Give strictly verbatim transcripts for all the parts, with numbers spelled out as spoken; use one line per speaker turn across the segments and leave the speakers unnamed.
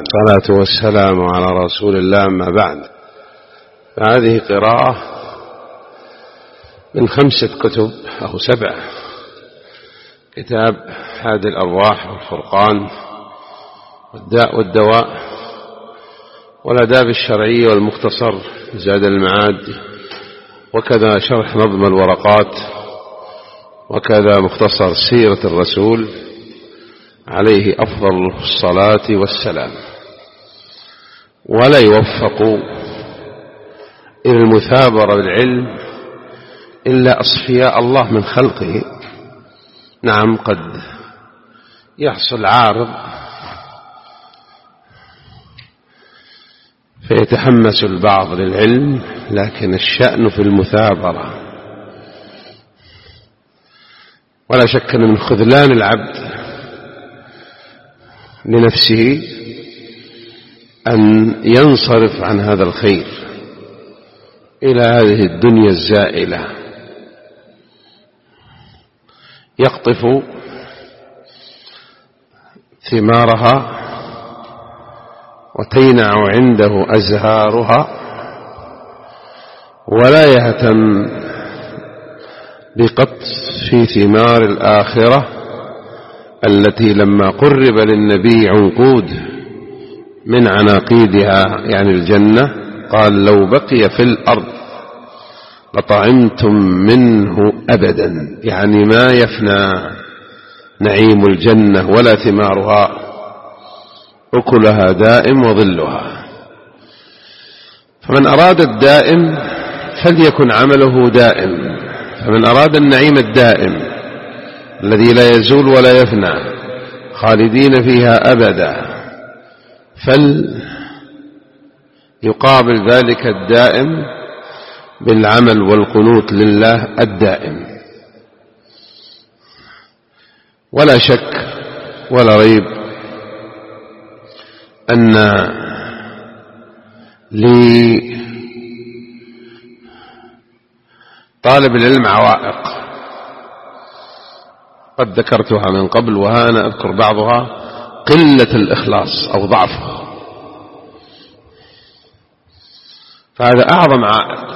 الصلاة والسلام على رسول الله. أما بعد، هذه قراءة من خمسة كتب أو سبعة: كتاب هادي الأرواح والفرقان والداء والدواء والآداب الشرعية والمختصر زاد المعاد، وكذا شرح نظم الورقات، وكذا مختصر سيرة الرسول عليه أفضل الصلاة والسلام. ولا يوفق إلى المثابرة بالعلم إلا أصفياء الله من خلقه. نعم، قد يحصل عارض فيتحمس البعض للعلم، لكن الشأن في المثابرة. ولا شك أن من خذلان العبد لنفسه أن ينصرف عن هذا الخير إلى هذه الدنيا الزائلة، يقطف ثمارها وتينع عنده أزهارها، ولا يهتم بقطف في ثمار الآخرة التي لما قرب للنبي عنقود من عناقيدها يعني الجنة قال: لو بقي في الأرض لطعمتم منه أبدا، يعني ما يفنى نعيم الجنة ولا ثمارها، أكلها دائم وظلها. فمن أراد الدائم فليكن عمله دائم، فمن أراد النعيم الدائم الذي لا يزول ولا يفنى خالدين فيها أبدا، فليقابل ذلك الدائم بالعمل والقنوت لله الدائم. ولا شك ولا ريب أن لطالب العلم عوائق قد ذكرتها من قبل، وها أنا أذكر بعضها: قلة الإخلاص أو ضعفه، فهذا أعظم عائق.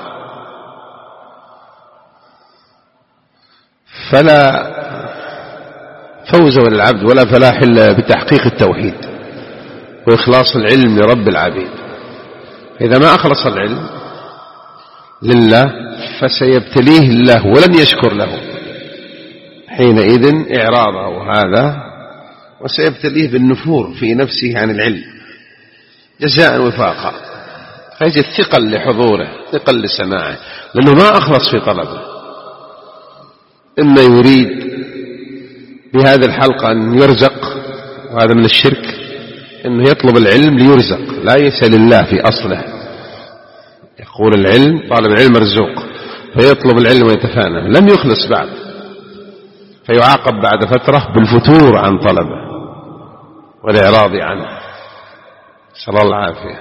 فلا فوز للعبد ولا فلاح إلا بتحقيق التوحيد وإخلاص العلم لرب العبيد. إذا ما أخلص العلم لله فسيبتليه الله ولن يشكر له، حينئذ إعراضه هذا، وسيبتليه بالنفور في نفسه عن العلم جزاء وفاقا، فيجد ثقل لحضوره، ثقل لسماعه، لأنه ما أخلص في طلبه. إما يريد بهذه الحلقة أن يرزق، وهذا من الشرك، أنه يطلب العلم ليرزق، لا يسأل الله في أصله. يقول العلم طالب العلم مرزوق، فيطلب العلم ويتفانى، لم يخلص بعد، فيعاقب بعد فترة بالفتور عن طلبه والإعراض عنه، نسأل الله العافية.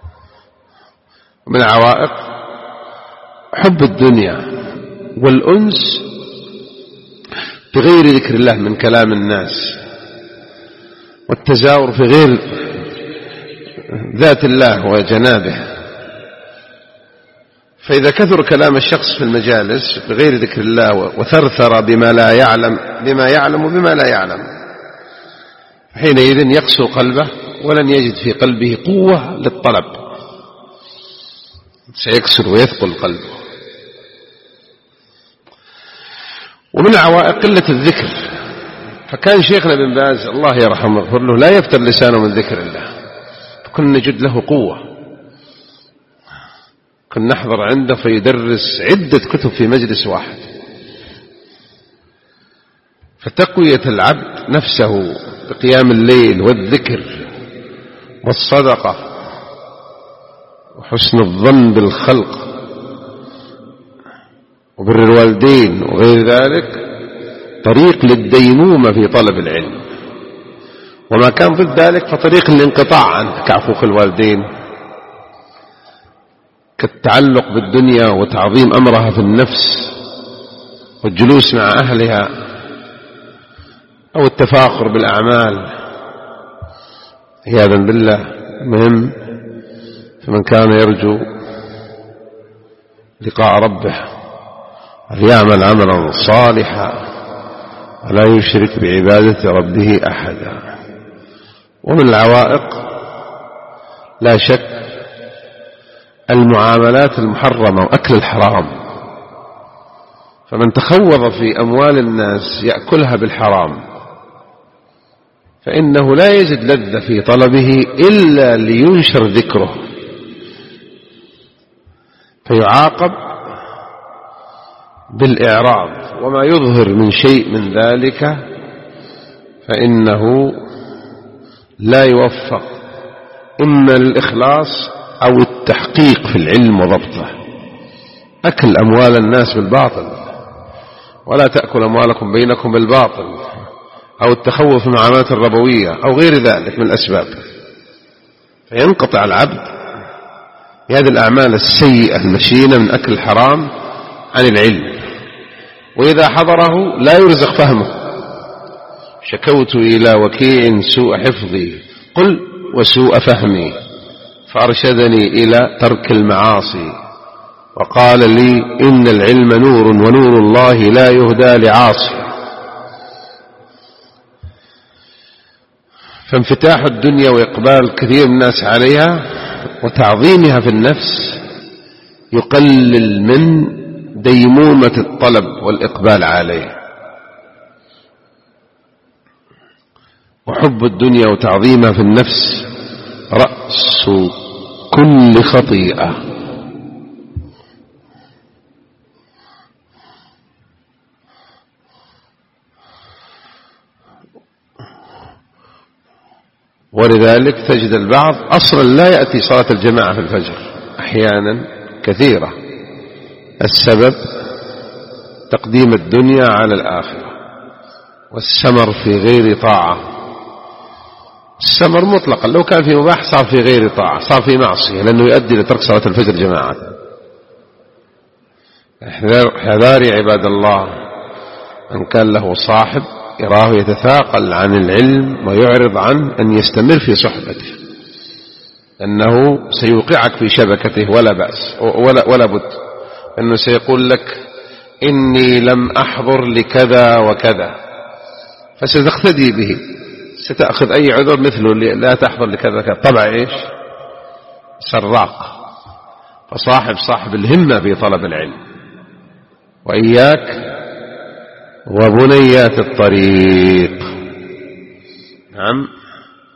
من عوائق حب الدنيا والأنس بغير ذكر الله من كلام الناس، والتزاور في غير ذات الله وجنابه. فإذا كثر كلام الشخص في المجالس بغير ذكر الله وثرثر بما لا يعلم بما يعلم وبما لا يعلم، حينئذ يقسو قلبه ولن يجد في قلبه قوة للطلب، سيكسر ويثقل قلبه. ومن عوائق قلة الذكر، فكان شيخنا بن باز الله يرحمه ويغفر له لا يفتر لسانه من ذكر الله، فكنا نجد له قوة. كنا نحضر عنده فيدرس عدة كتب في مجلس واحد. فتقوية العبد نفسه بقيام الليل والذكر والصدقة وحسن الظن بالخلق وبر الوالدين وغير ذلك طريق للديمومة في طلب العلم، وما كان ضد ذلك فطريق الانقطاع عنه، كعقوق الوالدين، كالتعلق بالدنيا وتعظيم أمرها في النفس والجلوس مع أهلها، أو التفاخر بالأعمال عياذا بالله مهم. فمن كان يرجو لقاء ربه فليعمل عملا صالحا ولا يشرك بعبادة ربه أحدا. ومن العوائق لا شك المعاملات المحرمة وأكل الحرام. فمن تخوض في أموال الناس يأكلها بالحرام فإنه لا يجد لذة في طلبه إلا لينشر ذكره، فيعاقب بالإعراض. وما يظهر من شيء من ذلك فإنه لا يوفق إما للإخلاص أو التحقيق في العلم وضبطه. أكل أموال الناس بالباطل، ولا تأكل أموالكم بينكم بالباطل، أو التخوف من العامات الربوية أو غير ذلك من الأسباب، فينقطع العبد بهذه الأعمال السيئة المشينة من أكل الحرام عن العلم. وإذا حضره لا يرزق فهمه. شكوت إلى وكيع سوء حفظي قل وسوء فهمي فأرشدني إلى ترك المعاصي وقال لي إن العلم نور ونور الله لا يهدى لعاصي. فانفتاح الدنيا وإقبال كثير من الناس عليها وتعظيمها في النفس يقلل من ديمومة الطلب والإقبال عليه. وحب الدنيا وتعظيمها في النفس رأس كل خطيئة. ولذلك تجد البعض أصلا لا يأتي صلاة الجماعة في الفجر أحيانا كثيرة. السبب تقديم الدنيا على الآخرة والسمر في غير طاعة. السمر مطلقا لو كان في مباح صار في غير طاعة، صار في معصية، لأنه يؤدي لترك صلاة الفجر جماعة. حذاري عباد الله أن كان له صاحب يراه يتثاقل عن العلم ويعرض عن أن يستمر في صحبته، أنه سيوقعك في شبكته ولا بأس ولا, ولا بد، أنه سيقول لك إني لم أحضر لكذا وكذا، فستقتدي به، ستأخذ أي عذر مثله لا تحضر لكذا كذا. طبع إيش؟ سراق. فصاحب صاحب الهمة في طلب العلم. وإياك وبنيات الطريق. نعم.